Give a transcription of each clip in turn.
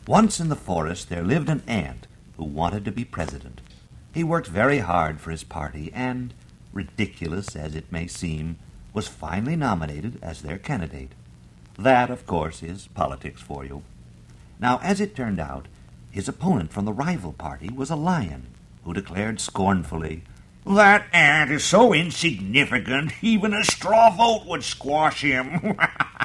Once in the forest there lived an ant who wanted to be president. He worked very hard for his party and, ridiculous as it may seem, was finally nominated as their candidate. That, of course, is politics for you. Now, as it turned out, his opponent from the rival party was a lion, who declared scornfully, "That ant is so insignificant, even a straw vote would squash him."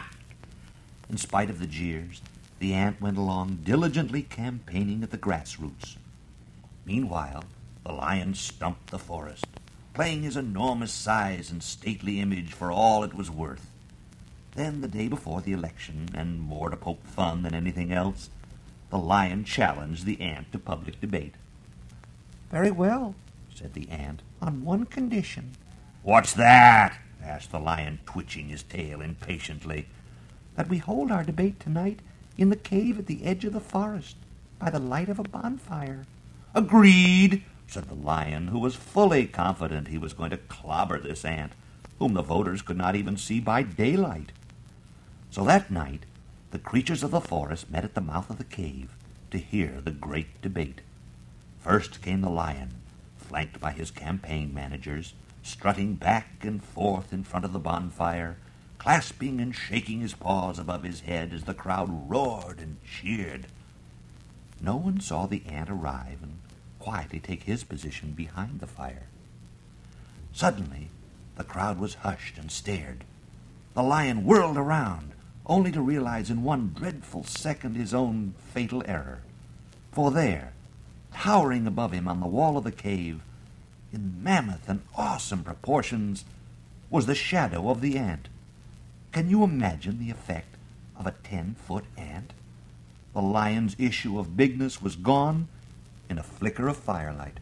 In spite of the jeers, the ant went along diligently campaigning at the grassroots. Meanwhile, the lion stumped the forest, playing his enormous size and stately image for all it was worth. Then, the day before the election, and more to poke fun than anything else, the lion challenged the ant to public debate. "Very well," said the ant, "on one condition." "What's that?" asked the lion, twitching his tail impatiently. "That we hold our debate tonight in the cave at the edge of the forest, by the light of a bonfire." "Agreed," said the lion, who was fully confident he was going to clobber this ant, whom the voters could not even see by daylight. So that night, the creatures of the forest met at the mouth of the cave to hear the great debate. First came the lion, flanked by his campaign managers, strutting back and forth in front of the bonfire, clasping and shaking his paws above his head as the crowd roared and cheered. No one saw the ant arrive and quietly take his position behind the fire. Suddenly, the crowd was hushed and stared. The lion whirled around, only to realize in one dreadful second his own fatal error. For there, towering above him on the wall of the cave, in mammoth and awesome proportions, was the shadow of the ant. Can you imagine the effect of a 10-foot ant? The lion's issue of bigness was gone in a flicker of firelight.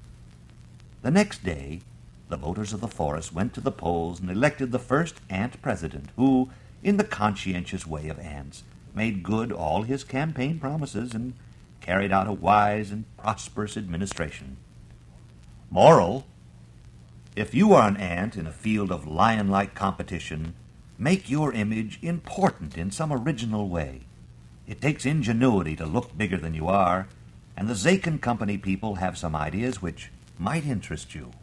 The next day, the voters of the forest went to the polls and elected the first ant president, who, in the conscientious way of ants, made good all his campaign promises and carried out a wise and prosperous administration. Moral: if you are an ant in a field of lion-like competition, make your image important in some original way. It takes ingenuity to look bigger than you are, and the Zachin Company people have some ideas which might interest you.